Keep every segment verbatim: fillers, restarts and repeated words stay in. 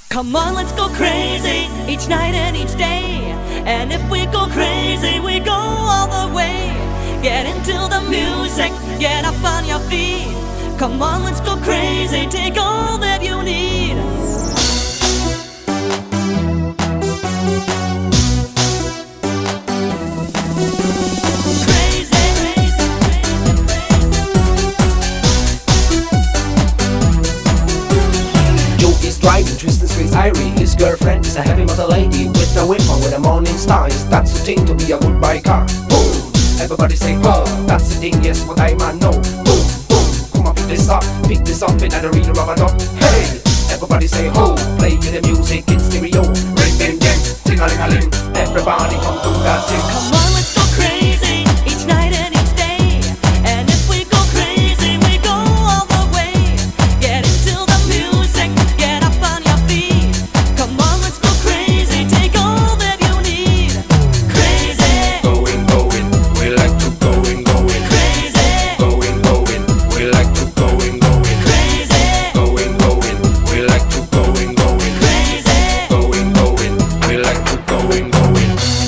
Come on, let's go crazy each night and each day. And if we go crazy, we go all the way. Get into the music, get up on your feet. Come on, let's go crazy, take all that you need. Driving, twisting streets, Irie. His girlfriend is a heavy metal lady with a whip on with a morning star. Yes, that's the thing to be a goodbye car. Boom, everybody say oh, that's the thing, yes, what I man know. Boom, boom, come on, pick this up, pick this up in the real rubber duck. Hey, everybody say ho, play with the music in stereo. Ring, ding, ding, ting-a-ling-a-ling. Everybody come to that thing. Come on, let's go crazy each night and each day. And if we go crazy, we go all the way. Get into the music, get up on your feet. Come on, let's go crazy, take all that you need. Crazy, going, going, we like to going, going. Crazy, going, going, we like to going, going. Crazy, going, going, we like to going, going. Crazy, going, going, we like to going, going.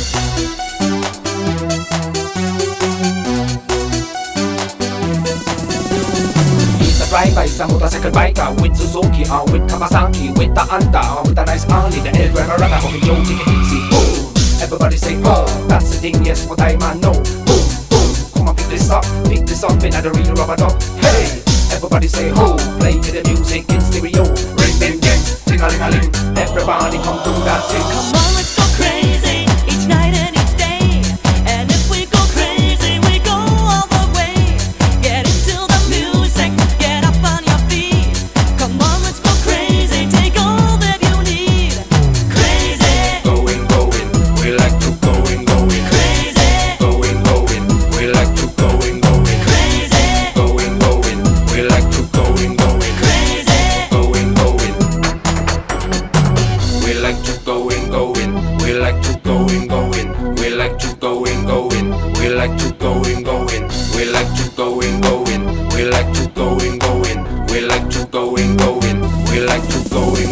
Drive by some motorcycle biker with Suzuki or with Kawasaki, with the Honda or with the nice Harley, the El Guerrero, hoping you take it easy. Boom, everybody say oh, that's the thing, yes, what I man know. Boom, boom, come on, pick this up, pick this up in the real rubber duck. Hey, everybody say ho, play with the music in stereo. Ring, ding, ding, ting-a-ling-a-ling. Everybody come to that thing. come on, let's go crazy each night and each day. And if we go crazy, we go all the way. Get into the music, get up on your feet. Come on, let's go crazy, take all that you need. Crazy, Going, going, we like to going, going. crazy, Going, going, we like to going, going. crazy, Going, going, we like to going, going. crazy, Going, going, we like to going, going. We like to going, going. We like to going, going. We like to going, going. We like to going, going. We like to going, going. We like to going, going. We like to going,